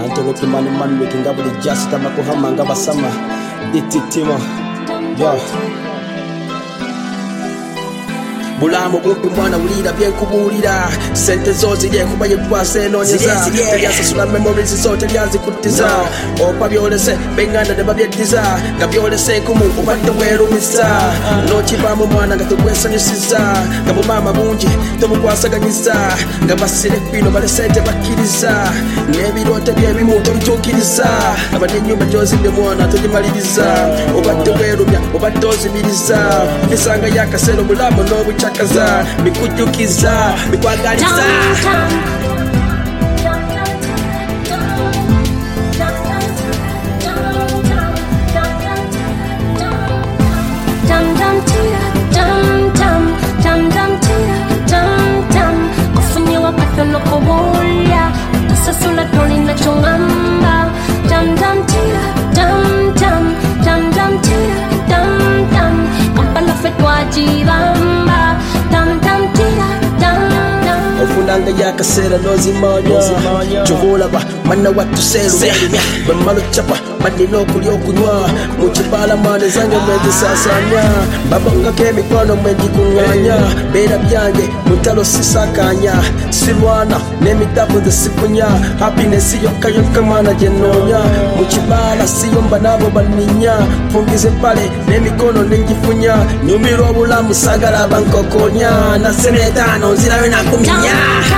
Antolopi man making up with the just Tamakohama and Gabasama. Ititimo. Yo. Bulamu kumpi mwana ulira byenkubuulira sente zo ziri kuba yekwasa enoonyeza teryasasula memories zo teryazikuttiza opa byolese benganda ne babyeddiza nga byolese enkumu obadde weerumisa n'okivaamu mwana nga tekwesanyusiza nga bumaama bungi tomukwasaganyiza nga basire bino bale sente bakkiriza n'ebiroote byebimu tobituukiriza aba n'ennyumba gy'ozidde mwana togimaliriza obadde weerumya obadde ozimiriza bisanga y'akaseera obulamu n'obuca kaza mikujukiza mikwagaliza kufunyiwa kathono koboya tasasula tolina chongamba kampala fetwajibamba ofunanga yakaseera nozimanya kyobulaba manna wattuseerumya bwemmala occapa banina okulya okunywa mukibalamane zange mwezisasanya babangako emikono mwegikuŋŋanya beera byange mutalo sisakanya silwana n'emitabu nze sifunya happiness yokka yokka mwana gyenoonya mukibala siyomba n'abo baninya fungiza empale n'emikono nengifunya nyumirwa obulamu sagala abankokonya na senetaano nzirayo nakuminya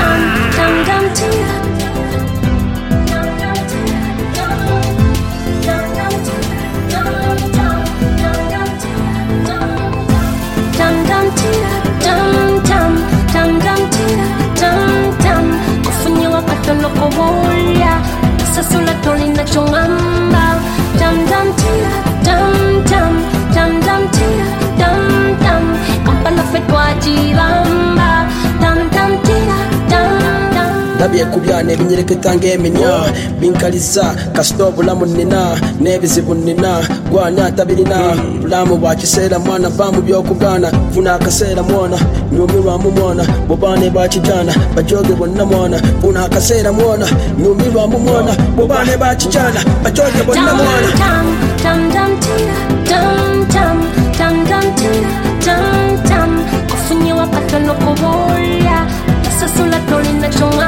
kufunyiwa kathono koboya tasasula tolina chongamba kampala fetwajibamba ndabye kubyana ebinyereketa ng'eminya binkaliza kasita obulamu nnina n'ebizibu nnina gwani atabirina bulamu bwa kiseera mwana vaamu by'okugaana funa akaseera mwana nyumirwamu mwana bobaane bakijana bajoge bonna mwana funa akaseera mwana nyumirwamu mwana bobaane bakijana bajoge bonna mwana kufunyiwa kathono koboya tasasula tolina chongamba